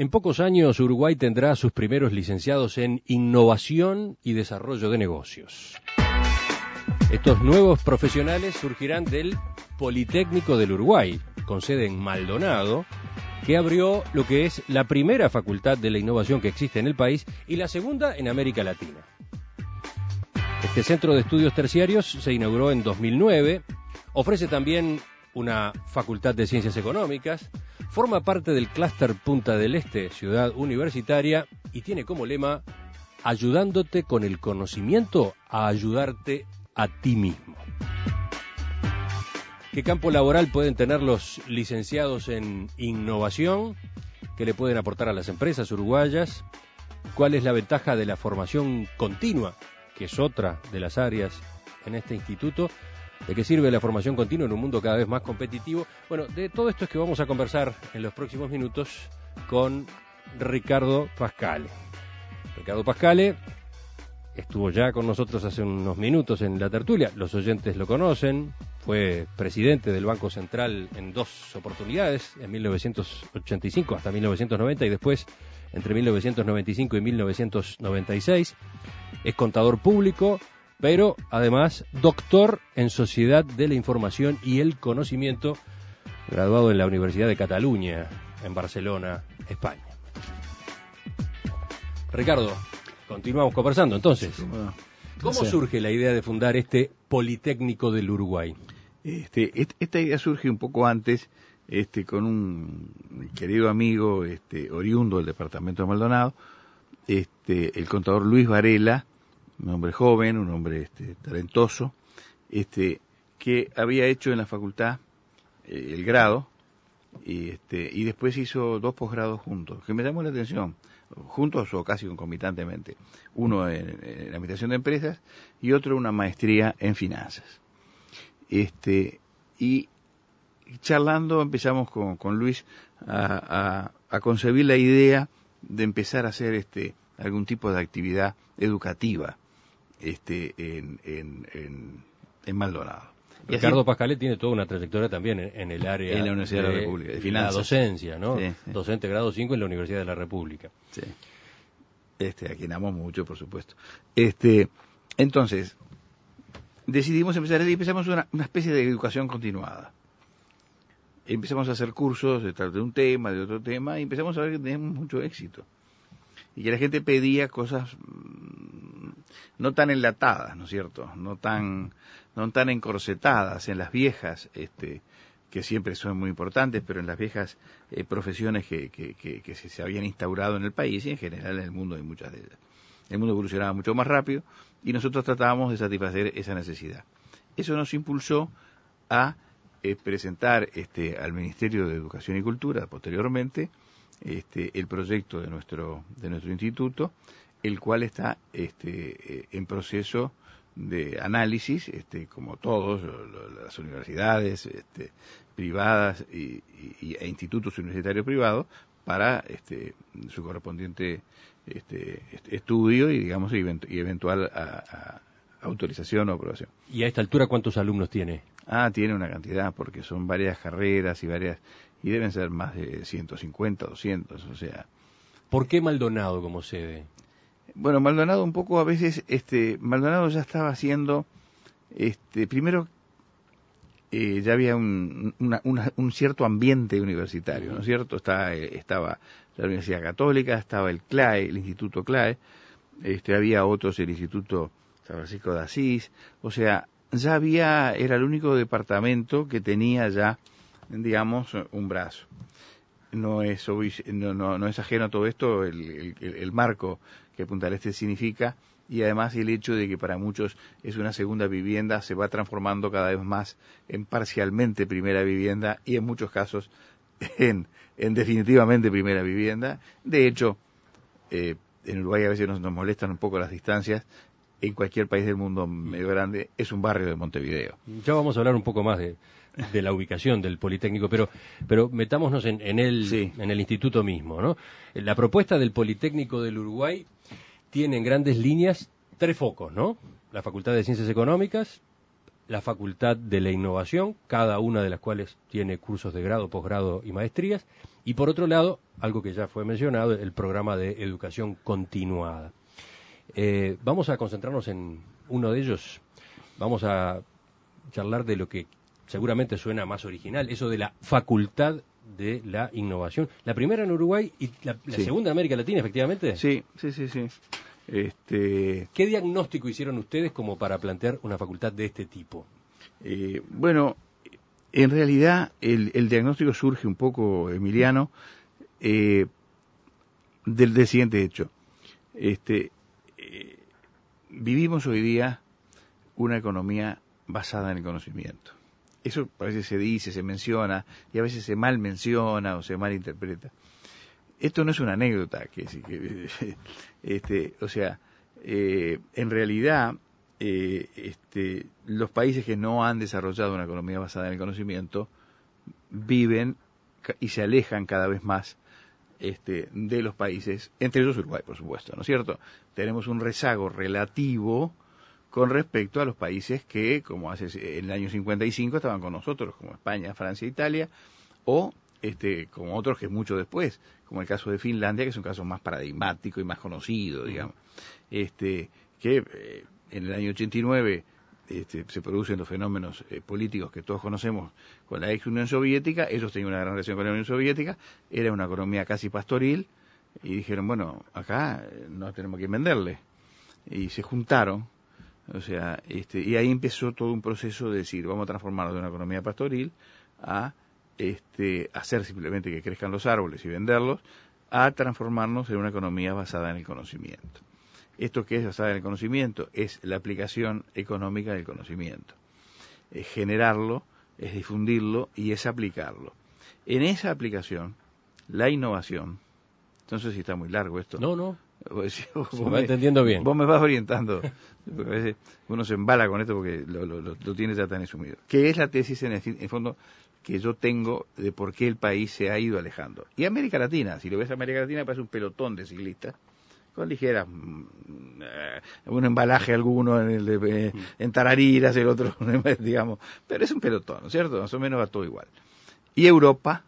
En pocos años, Uruguay tendrá a sus primeros licenciados en Innovación y Desarrollo de Negocios. Estos nuevos profesionales surgirán del Politécnico del Uruguay, con sede en Maldonado, que abrió lo que es la primera facultad de la innovación que existe en el país y la segunda en América Latina. Este centro de estudios terciarios se inauguró en 2009, ofrece también una facultad de ciencias económicas, forma parte del clúster Punta del Este, ciudad universitaria, y tiene como lema, ayudándote con el conocimiento a ayudarte a ti mismo. ¿Qué campo laboral pueden tener los licenciados en innovación? ¿Qué le pueden aportar a las empresas uruguayas? ¿Cuál es la ventaja de la formación continua, que es otra de las áreas en este instituto? ¿De qué sirve la formación continua en un mundo cada vez más competitivo? Bueno, de todo esto es que vamos a conversar en los próximos minutos con Ricardo Pascale. Ricardo Pascale estuvo ya con nosotros hace unos minutos en la tertulia, los oyentes lo conocen, fue presidente del Banco Central en 2 oportunidades, en 1985 hasta 1990 y después entre 1995 y 1996, es contador público, pero además doctor en Sociedad de la Información y el Conocimiento, graduado en la Universidad de Cataluña, en Barcelona, España. Ricardo, continuamos conversando entonces. Sí, bueno, ¿cómo surge la idea de fundar este Politécnico del Uruguay? Esta idea surge un poco antes, con un querido amigo, oriundo del departamento de Maldonado, el contador Luis Varela, un hombre joven, un hombre talentoso, que había hecho en la facultad el grado, y después hizo 2 posgrados juntos, que me llamó la atención, juntos o casi concomitantemente, uno en administración de empresas y otro una maestría en finanzas. Y charlando empezamos con Luis a concebir la idea de empezar a hacer algún tipo de actividad educativa en Maldonado. Ricardo Pascale tiene toda una trayectoria también en el área en la Universidad de la República, de finanzas. La docencia, ¿no? Sí. Docente grado 5 en la Universidad de la República. Sí. A quien amo mucho, por supuesto. Entonces, decidimos empezamos una especie de educación continuada. Empezamos a hacer cursos de un tema, de otro tema, y empezamos a ver que teníamos mucho éxito. Y que la gente pedía cosas no tan enlatadas, ¿no es cierto? No tan encorsetadas en las viejas, que siempre son muy importantes, pero en las viejas profesiones que se habían instaurado en el país y en general en el mundo hay muchas de ellas. El mundo evolucionaba mucho más rápido y nosotros tratábamos de satisfacer esa necesidad. Eso nos impulsó a presentar al Ministerio de Educación y Cultura posteriormente el proyecto de nuestro instituto, el cual está en proceso de análisis, como todos las universidades privadas e institutos universitarios privados, para su correspondiente estudio y digamos y eventual autorización o aprobación. ¿Y a esta altura cuántos alumnos tiene? Tiene una cantidad, porque son varias carreras y deben ser más de 150, 200, o sea. ¿Por qué Maldonado como sede? Bueno, Maldonado un poco a veces, Maldonado ya estaba haciendo, primero ya había un cierto ambiente universitario, ¿no es cierto? Estaba la Universidad Católica, estaba el CLAE, el Instituto CLAE, había otros, el Instituto San Francisco de Asís, o sea, era el único departamento que tenía ya, digamos, un brazo. No es ajeno a todo esto el marco que Punta del Este significa, y además el hecho de que para muchos es una segunda vivienda, se va transformando cada vez más en parcialmente primera vivienda y en muchos casos en definitivamente primera vivienda. De hecho, en Uruguay a veces nos molestan un poco las distancias. En cualquier país del mundo medio grande es un barrio de Montevideo. Ya vamos a hablar un poco más de la ubicación del Politécnico, pero metámonos en el instituto mismo, ¿no? La propuesta del Politécnico del Uruguay tiene en grandes líneas 3 focos, ¿no? La Facultad de Ciencias Económicas, la Facultad de la Innovación, cada una de las cuales tiene cursos de grado, posgrado y maestrías, y por otro lado, algo que ya fue mencionado, el programa de educación continuada. Vamos a concentrarnos en uno de ellos, vamos a charlar de lo que seguramente suena más original, eso de la Facultad de la Innovación. La primera en Uruguay y la Sí. segunda en América Latina, efectivamente. Sí. ¿Qué diagnóstico hicieron ustedes como para plantear una facultad de este tipo? Bueno, en realidad el diagnóstico surge un poco, Emiliano, del siguiente hecho. Vivimos hoy día una economía basada en el conocimiento. Eso a veces se dice, se menciona, y a veces se mal menciona o se mal interpreta. Esto no es una anécdota, en realidad, los países que no han desarrollado una economía basada en el conocimiento viven y se alejan cada vez más de los países, entre ellos Uruguay, por supuesto, ¿no es cierto? Tenemos un rezago relativo con respecto a los países que, como en el año 55, estaban con nosotros, como España, Francia, Italia, o como otros que mucho después, como el caso de Finlandia, que es un caso más paradigmático y más conocido, digamos, que en el año 89 se producen los fenómenos políticos que todos conocemos con la ex Unión Soviética. Ellos tenían una gran relación con la Unión Soviética, era una economía casi pastoril, y dijeron, bueno, acá no tenemos que venderle, y se juntaron. O sea, y ahí empezó todo un proceso de decir, vamos a transformarnos de una economía pastoril a hacer simplemente que crezcan los árboles y venderlos, a transformarnos en una economía basada en el conocimiento. ¿Esto qué es basada en el conocimiento? Es la aplicación económica del conocimiento. Es generarlo, es difundirlo y es aplicarlo. En esa aplicación, la innovación, entonces si está muy largo esto. No. Se va entendiendo bien. Vos me vas orientando, porque a veces uno se embala con esto porque lo tiene ya tan asumido. ¿Qué es la tesis en el fondo que yo tengo de por qué el país se ha ido alejando? Y América Latina, si lo ves, América Latina parece un pelotón de ciclistas, con ligeras, un embalaje alguno en tarariras, el otro, digamos, pero es un pelotón, ¿no es cierto? Más o menos va todo igual. Y Europa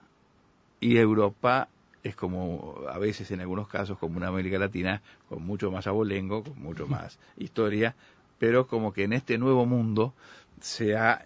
es como, a veces en algunos casos, como una América Latina con mucho más abolengo, con mucho más historia, pero como que en este nuevo mundo se ha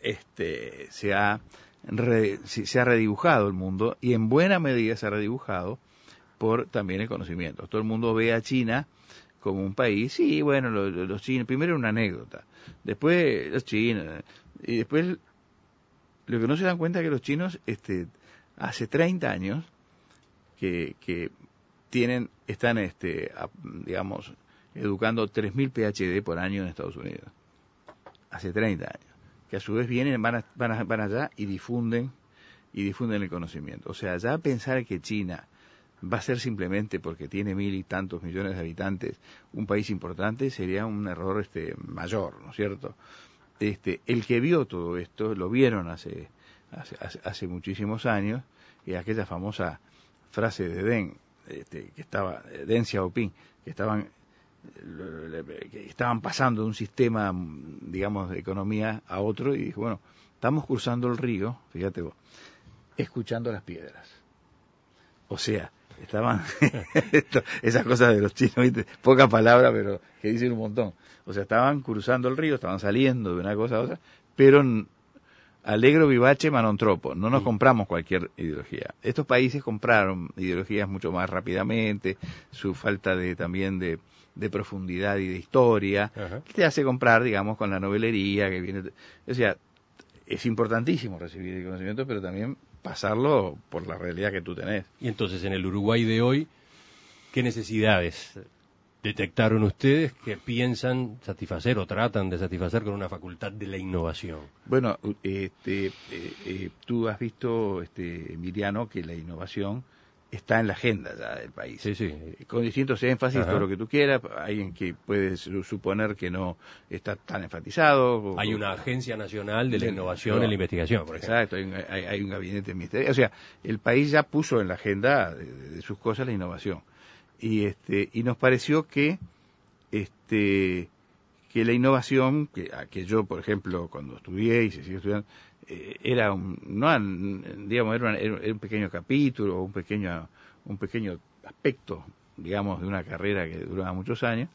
redibujado el mundo, y en buena medida se ha redibujado por también el conocimiento. Todo el mundo ve a China como un país, sí, bueno, los chinos, primero una anécdota, después los chinos, y después lo que no se dan cuenta es que los chinos hace 30 años que están digamos, educando 3.000 PhD por año en Estados Unidos. Hace 30 años. Que a su vez van allá y difunden el conocimiento. O sea, ya pensar que China va a ser simplemente porque tiene 1.000 y tantos millones de habitantes un país importante sería un error mayor, ¿no es cierto? El que vio todo esto, lo vieron hace muchísimos años, y aquella famosa frase de Deng Xiaoping, que estaban pasando de un sistema, digamos, de economía a otro, y dijo, bueno, estamos cruzando el río, fíjate vos, escuchando las piedras. O sea, estaban esas cosas de los chinos, ¿viste? Poca palabra, pero que dicen un montón. O sea, estaban cruzando el río, estaban saliendo de una cosa a otra, pero allegro vivace ma non troppo, no nos compramos cualquier ideología. Estos países compraron ideologías mucho más rápidamente, su falta también de profundidad y de historia, que te hace comprar, digamos, con la novelería que viene. O sea, es importantísimo recibir el conocimiento, pero también pasarlo por la realidad que tú tenés. Y entonces, en el Uruguay de hoy, ¿qué necesidades detectaron ustedes que piensan satisfacer o tratan de satisfacer con una facultad de la innovación? Bueno, tú has visto, Emiliano, que la innovación está en la agenda ya del país. Sí. Con distintos énfasis, todo lo que tú quieras. Hay en que puedes suponer que no está tan enfatizado. Hay una agencia nacional de la innovación y la investigación, por ejemplo. Exacto, hay un gabinete ministerial. O sea, el país ya puso en la agenda de sus cosas la innovación. Y nos pareció que que la innovación, que yo, por ejemplo, cuando estudié y se sigue estudiando, era era un pequeño capítulo, un pequeño aspecto, digamos, de una carrera que duraba muchos años.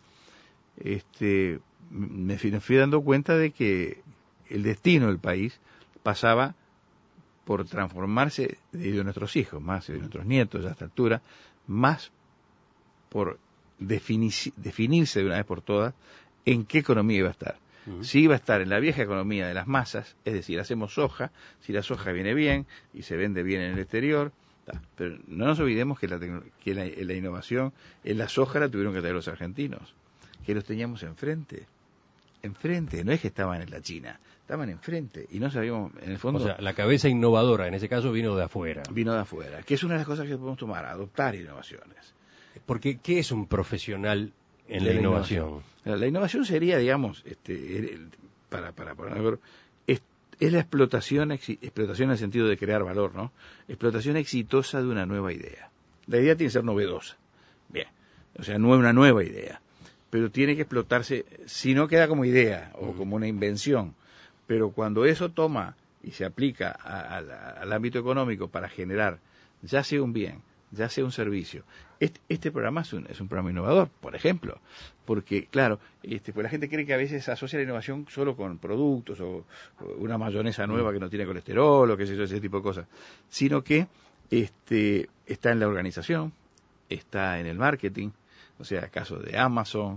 Me fui dando cuenta de que el destino del país pasaba por transformarse de nuestros hijos, más de nuestros nietos a esta altura, más por definirse de una vez por todas en qué economía iba a estar. Si iba a estar en la vieja economía de las masas, es decir, hacemos soja, si la soja viene bien y se vende bien en el exterior, pero no nos olvidemos que la innovación en la soja la tuvieron que traer los argentinos, que los teníamos enfrente, no es que estaban en la China, estaban enfrente y no sabíamos, en el fondo... O sea, la cabeza innovadora, en ese caso, vino de afuera. Vino de afuera, que es una de las cosas que podemos tomar, adoptar innovaciones. Porque, ¿qué es un profesional en la innovación? La innovación sería, digamos, para ponerlo, es la explotación en el sentido de crear valor, ¿no? Explotación exitosa de una nueva idea. La idea tiene que ser novedosa, bien, o sea, no es una nueva idea, pero tiene que explotarse, si no queda como idea o como una invención, pero cuando eso toma y se aplica al ámbito económico para generar, ya sea un bien, ya sea un servicio. Este programa es un programa innovador, por ejemplo, porque, claro, pues la gente cree que a veces asocia la innovación solo con productos o una mayonesa nueva que no tiene colesterol o qué sé yo, ese tipo de cosas, sino que está en la organización, está en el marketing, o sea, caso de Amazon,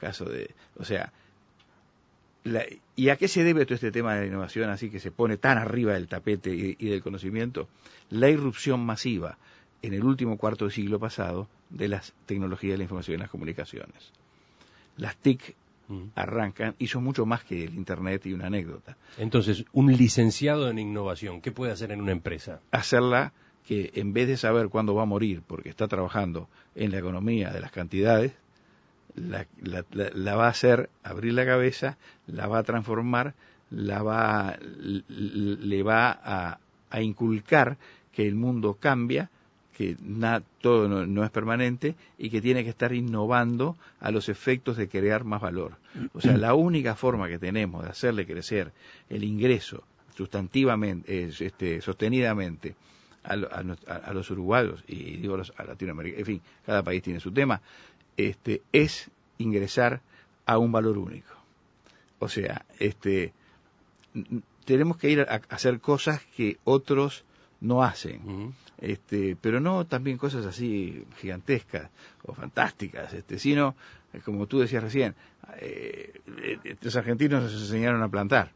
¿y a qué se debe todo este tema de la innovación así que se pone tan arriba del tapete y del conocimiento? La irrupción masiva en el último cuarto de siglo pasado de las tecnologías de la información y las comunicaciones. Las TIC arrancan y son mucho más que el Internet y una anécdota. Entonces, un licenciado en innovación, ¿qué puede hacer en una empresa? Hacerla que en vez de saber cuándo va a morir porque está trabajando en la economía de las cantidades, la va a hacer abrir la cabeza, la va a transformar, le va a inculcar que el mundo cambia, que todo no es permanente y que tiene que estar innovando a los efectos de crear más valor. O sea, la única forma que tenemos de hacerle crecer el ingreso sustantivamente, sostenidamente a los uruguayos y digo a Latinoamérica, en fin, cada país tiene su tema, es ingresar a un valor único. O sea, tenemos que ir a hacer cosas que otros no hacen, pero no también cosas así gigantescas o fantásticas, sino, como tú decías recién, los argentinos nos enseñaron a plantar.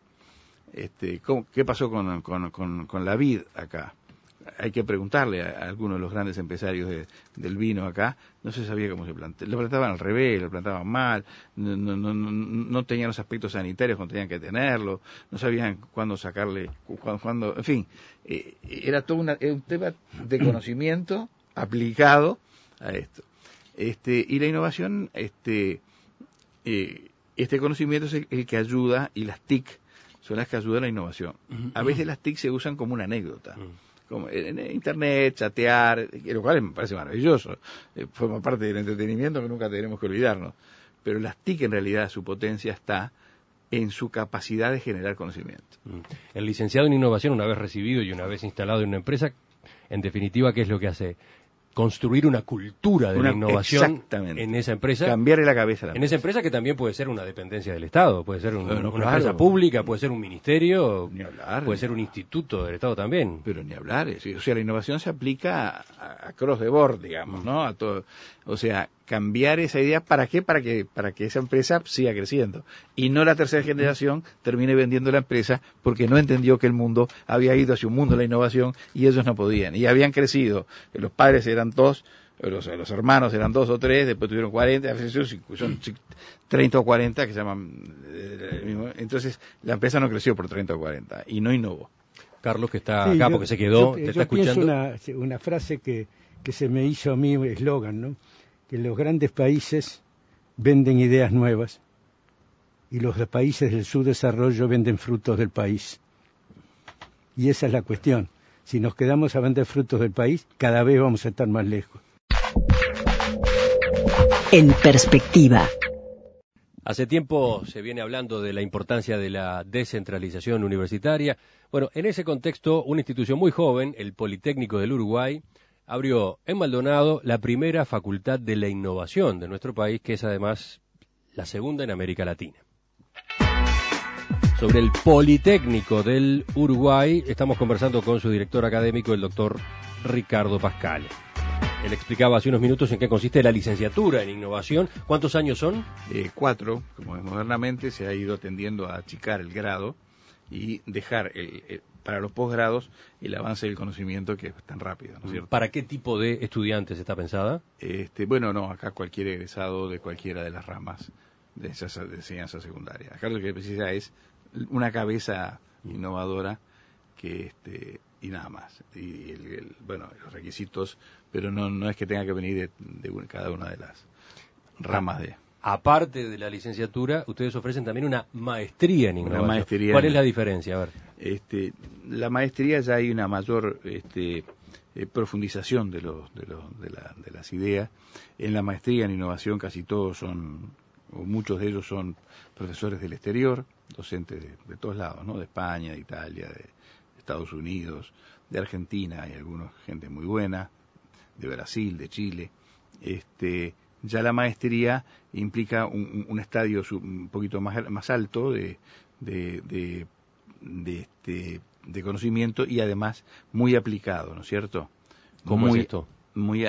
¿Qué pasó con la vid acá? Hay que preguntarle a algunos de los grandes empresarios del vino acá, no se sabía cómo se plantaba. Lo plantaban al revés, lo plantaban mal, no tenían los aspectos sanitarios cuando tenían que tenerlo, no sabían cuándo sacarle, cuándo, en fin, era todo un tema de conocimiento aplicado a esto. Y la innovación, este conocimiento es el que ayuda, y las TIC son las que ayudan a la innovación. A veces las TIC se usan como una anécdota. Como en Internet, chatear, lo cual me parece maravilloso, forma parte del entretenimiento que nunca tenemos que olvidarnos, pero las TIC en realidad su potencia está en su capacidad de generar conocimiento. El licenciado en innovación, una vez recibido y una vez instalado en una empresa, en definitiva, ¿qué es lo que hace? Construir una cultura de la innovación en esa empresa. Cambiarle la cabeza a la empresa. En esa empresa que también puede ser una dependencia del Estado, puede ser una empresa pública, puede ser un ministerio, puede ser un instituto del Estado también. Pero ni hablar, o sea, la innovación se aplica a cross the board, digamos, ¿no? A todo, o sea, cambiar esa idea, ¿para qué? Para que esa empresa siga creciendo y no la tercera generación termine vendiendo la empresa porque no entendió que el mundo había ido hacia un mundo de la innovación y ellos no podían y habían crecido, los padres eran dos, los hermanos eran 2 o 3, después tuvieron 40, a veces son 30 o 40 que se llaman entonces la empresa no creció por 30 o 40 y no innovó. Carlos, que está acá porque se quedó, te está escuchando. Una frase que se me hizo a mí eslogan, ¿no? Que los grandes países venden ideas nuevas y los países del subdesarrollo venden frutos del país. Y esa es la cuestión. Si nos quedamos a vender frutos del país, cada vez vamos a estar más lejos. En perspectiva. Hace tiempo se viene hablando de la importancia de la descentralización universitaria. Bueno, en ese contexto, una institución muy joven, el Politécnico del Uruguay, abrió en Maldonado la primera facultad de la innovación de nuestro país, que es además la segunda en América Latina. Sobre el Politécnico del Uruguay, estamos conversando con su director académico, el doctor Ricardo Pascale. Él explicaba hace unos minutos en qué consiste la licenciatura en innovación. ¿Cuántos años son? 4, como es modernamente, se ha ido tendiendo a achicar el grado y dejar para los posgrados el avance del conocimiento que es tan rápido, ¿no es cierto? ¿Para qué tipo de estudiantes está pensada? Bueno, no, acá cualquier egresado de cualquiera de las ramas de enseñanza secundaria. Acá lo que precisa es una cabeza innovadora y nada más. Y los requisitos, pero no es que tenga que venir de cada una de las ramas de... Aparte de la licenciatura, ustedes ofrecen también una maestría en innovación. Maestría. ¿Cuál es la diferencia? A ver. La maestría ya hay una mayor profundización de las ideas. En la maestría en innovación casi todos o muchos de ellos son profesores del exterior, docentes de todos lados, ¿no? De España, de Italia, de Estados Unidos, de Argentina, hay algunos gente muy buena, de Brasil, de Chile. Ya la maestría implica un estadio un poquito más alto de conocimiento y además muy aplicado, ¿no es cierto? ¿Cómo es esto? Muy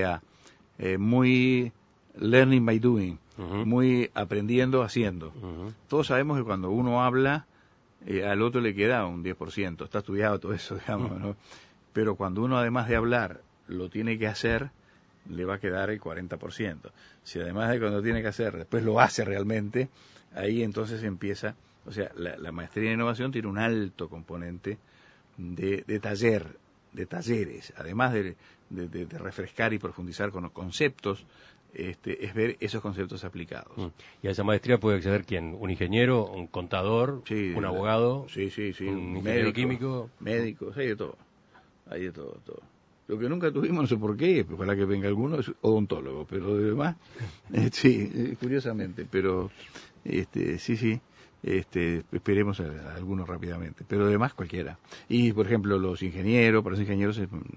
learning by doing, muy aprendiendo haciendo. Todos sabemos que cuando uno habla, al otro le queda un 10%, está estudiado todo eso, digamos, ¿no? Pero cuando uno además de hablar lo tiene que hacer, le va a quedar el 40%. Si además de cuando tiene que hacer, después lo hace realmente, ahí entonces empieza, o sea, la maestría en innovación tiene un alto componente de talleres, además de refrescar y profundizar con los conceptos, es ver esos conceptos aplicados. ¿Y a esa maestría puede acceder quién? ¿Un ingeniero, un contador, sí, un abogado? Sí, un ingeniero químico. Médicos, hay de todo. Hay de todo. Lo que nunca tuvimos, no sé por qué, ojalá que venga alguno, es odontólogo, pero de demás, sí, curiosamente, pero sí, esperemos a algunos rápidamente, pero además cualquiera. Y, por ejemplo, los ingenieros, para los ingenieros,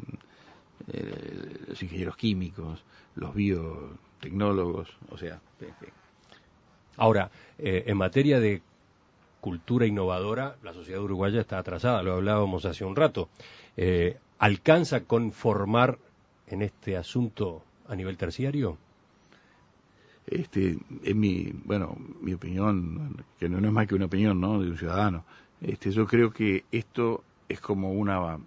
los ingenieros químicos, los biotecnólogos, o sea... Ahora, en materia de cultura innovadora, la sociedad uruguaya está atrasada, lo hablábamos hace un rato. ¿Alcanza con formar en este asunto a nivel terciario? En mi opinión, que no es más que una opinión, ¿no?, de un ciudadano, yo creo que esto es como una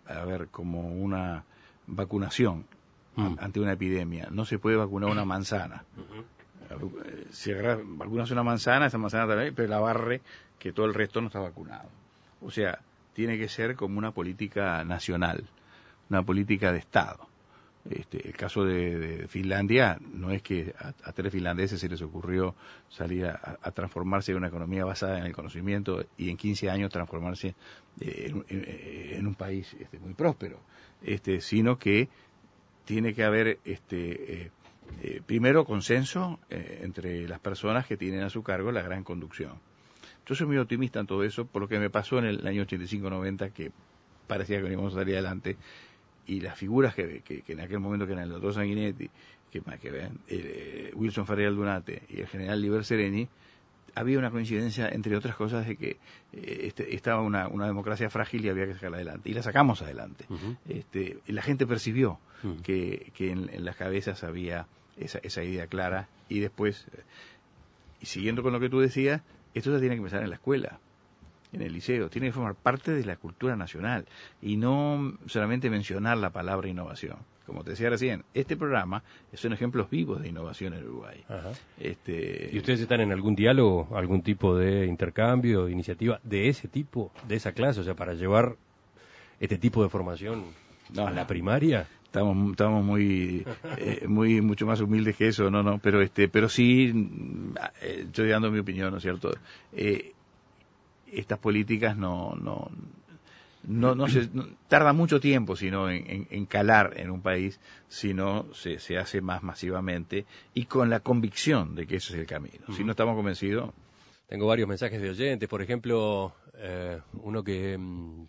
vacunación ante una epidemia. No se puede vacunar una manzana. Si vacunas una manzana, esa manzana también, pero la barre que todo el resto no está vacunado. O sea, tiene que ser como una política nacional, una política de Estado. El caso de Finlandia, no es que a 3 finlandeses se les ocurrió salir a transformarse en una economía basada en el conocimiento y en 15 años transformarse en un país muy próspero, sino que tiene que haber primero consenso entre las personas que tienen a su cargo la gran conducción. Yo soy muy optimista en todo eso, por lo que me pasó en el año 85-90, que parecía que íbamos a salir adelante, y las figuras que en aquel momento, que eran el doctor Sanguinetti, Wilson Ferrer Aldunate y el general Liber Sereni, había una coincidencia, entre otras cosas, de que estaba una democracia frágil y había que sacarla adelante. Y la sacamos adelante. Y la gente percibió que en las cabezas había esa idea clara. Y después, y siguiendo con lo que tú decías, esto ya tiene que empezar en la escuela, en el liceo. Tiene que formar parte de la cultura nacional y no solamente mencionar la palabra innovación. Como te decía recién, este programa son ejemplos vivos de innovación en Uruguay. Ajá. ¿Y ustedes están en algún diálogo, algún tipo de intercambio, de iniciativa de ese tipo, de esa clase, o sea, para llevar este tipo de formación a la primaria? Estamos mucho más humildes que eso, pero sí, estoy dando mi opinión, ¿no es cierto? Estas políticas no tarda mucho tiempo sino en calar en un país, sino se hace más masivamente y con la convicción de que ese es el camino. Si no estamos convencidos. Tengo varios mensajes de oyentes, por ejemplo, uno que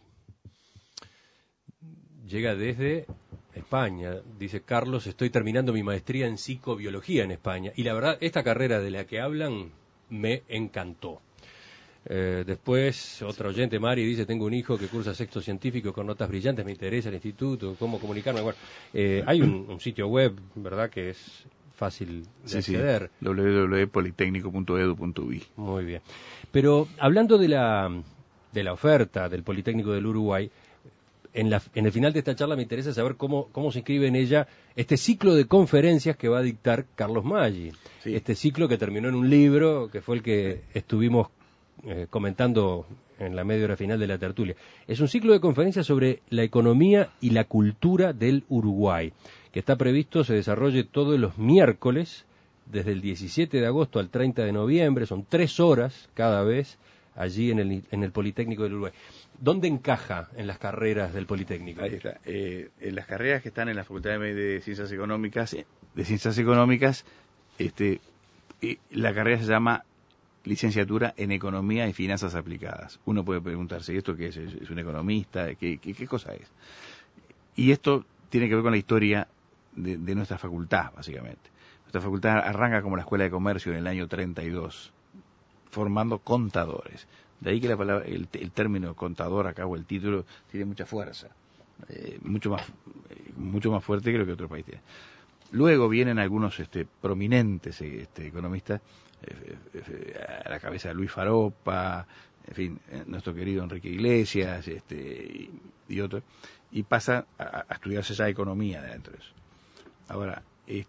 llega desde España. Dice: Carlos, estoy terminando mi maestría en psicobiología en España y la verdad, esta carrera de la que hablan me encantó. Después, otro oyente, Mari, dice: tengo un hijo que cursa sexto científico con notas brillantes, me interesa el instituto, cómo comunicarme. Bueno, hay un sitio web, ¿verdad?, que es fácil de acceder. Sí, www.politecnico.edu.uy. Muy bien. Pero hablando de la oferta del Politécnico del Uruguay, en el final de esta charla me interesa saber cómo se inscribe en ella este ciclo de conferencias que va a dictar Carlos Maggi. Sí. Este ciclo que terminó en un libro, que fue el que estuvimos comentando en la media hora final de la tertulia. Es un ciclo de conferencias sobre la economía y la cultura del Uruguay, que está previsto se desarrolle todos los miércoles, desde el 17 de agosto al 30 de noviembre, son 3 horas cada vez, allí en el Politécnico del Uruguay. ¿Dónde encaja en las carreras del Politécnico? Ahí está. En las carreras que están en la Facultad de Ciencias Económicas, la carrera se llama Licenciatura en Economía y Finanzas Aplicadas. Uno puede preguntarse, ¿esto qué es? ¿Es un economista? ¿Qué cosa es? Y esto tiene que ver con la historia de nuestra facultad, básicamente. Nuestra facultad arranca como la Escuela de Comercio en el año 32, formando contadores. De ahí que la palabra, el término contador acá, o el título, tiene mucha fuerza, mucho más fuerte que lo que otro país tiene. Luego vienen algunos prominentes economistas, a la cabeza de Luis Faropa, en fin, nuestro querido Enrique Iglesias, y otros, y pasa a estudiarse esa economía dentro de eso. Ahora,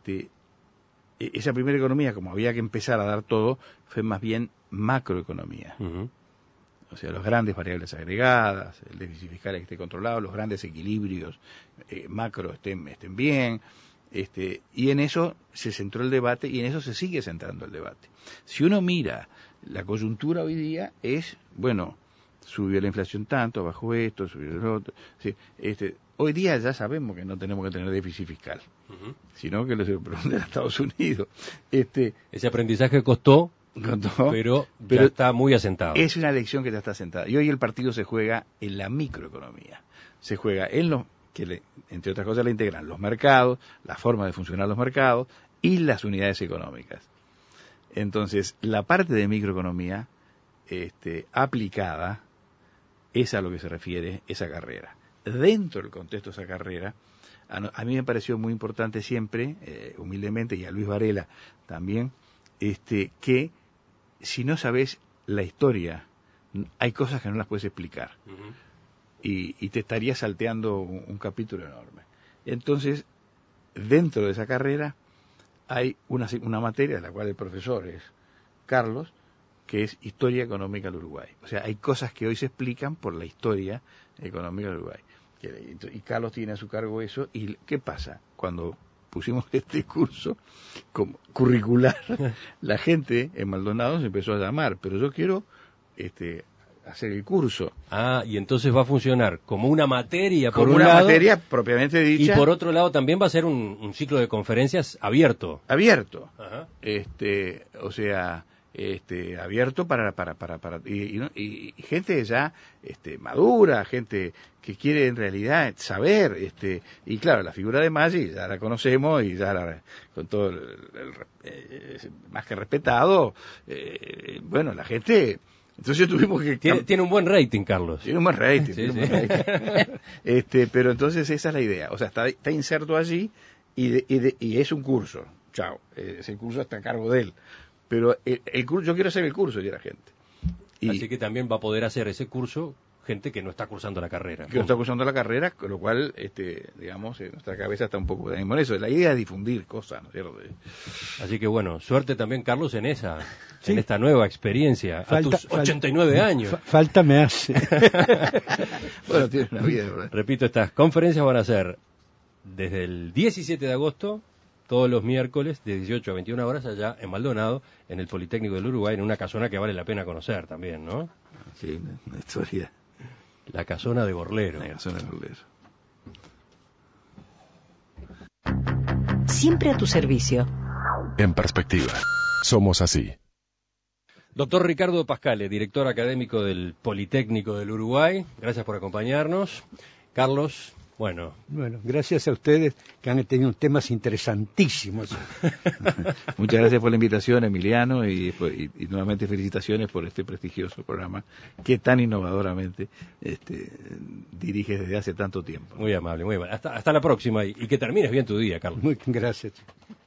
esa primera economía, como había que empezar a dar todo, fue más bien macroeconomía. Uh-huh. O sea, los grandes variables agregadas, el déficit fiscal que esté controlado, los grandes equilibrios macro estén bien. Y en eso se centró el debate y en eso se sigue centrando el debate. Si uno mira la coyuntura hoy día es, bueno, subió la inflación tanto, bajó esto, subió el otro. Sí, hoy día ya sabemos que no tenemos que tener déficit fiscal, uh-huh, sino que lo se pregunta en Estados Unidos. Ese aprendizaje costó, pero ya está muy asentado. Es una lección que ya está asentada. Y hoy el partido se juega en la microeconomía. Se juega en lo que, entre otras cosas, le integran los mercados, la forma de funcionar los mercados y las unidades económicas. Entonces, la parte de microeconomía aplicada es a lo que se refiere esa carrera. Dentro del contexto de esa carrera, a mí me pareció muy importante siempre, humildemente, y a Luis Varela también, que si no sabes la historia, hay cosas que no las puedes explicar. Uh-huh. Y te estaría salteando un capítulo enorme. Entonces, dentro de esa carrera hay una materia de la cual el profesor es Carlos, que es Historia Económica del Uruguay. O sea, hay cosas que hoy se explican por la historia económica del Uruguay. Y Carlos tiene a su cargo eso. ¿Y qué pasa? Cuando pusimos este curso como curricular, la gente en Maldonado se empezó a llamar, pero yo quiero hacer el curso. Ah, y entonces va a funcionar como una materia por como un una lado, materia propiamente dicha, y por otro lado también va a ser un ciclo de conferencias abierto. Ajá. O sea, abierto para y gente ya madura, gente que quiere en realidad saber, y claro, la figura de Maggi ya la conocemos y ya con todo más que respetado, bueno, la gente. Entonces tuvimos que... Tiene un buen rating, Carlos. Tiene un buen rating. Sí, sí. Pero entonces esa es la idea. O sea, está inserto allí y es un curso. Chao. Ese curso está a cargo de él. Pero el curso, yo quiero hacer el curso de la gente. Así que también va a poder hacer ese curso gente que no está cursando la carrera. Que no está cursando la carrera, con lo cual, digamos, nuestra cabeza está un poco en eso. La idea es difundir cosas, ¿no es cierto? Así que bueno, suerte también, Carlos, en esta nueva experiencia, a tus 89 años. Falta me hace. Bueno, tiene una vida, ¿verdad? Repito, estas conferencias van a ser desde el 17 de agosto, todos los miércoles, de 18 a 21 horas, allá en Maldonado, en el Politécnico del Uruguay, en una casona que vale la pena conocer también, ¿no? Sí, una historia. La Casona de Borlero. La Casona de Borlero. Siempre a tu servicio. En perspectiva, somos así. Doctor Ricardo Pascale, director académico del Politécnico del Uruguay, gracias por acompañarnos. Carlos, bueno, gracias a ustedes que han tenido temas interesantísimos. Muchas gracias por la invitación, Emiliano, y nuevamente felicitaciones por este prestigioso programa que tan innovadoramente diriges desde hace tanto tiempo. Muy amable, muy amable. Hasta la próxima y que termines bien tu día, Carlos. Muy gracias.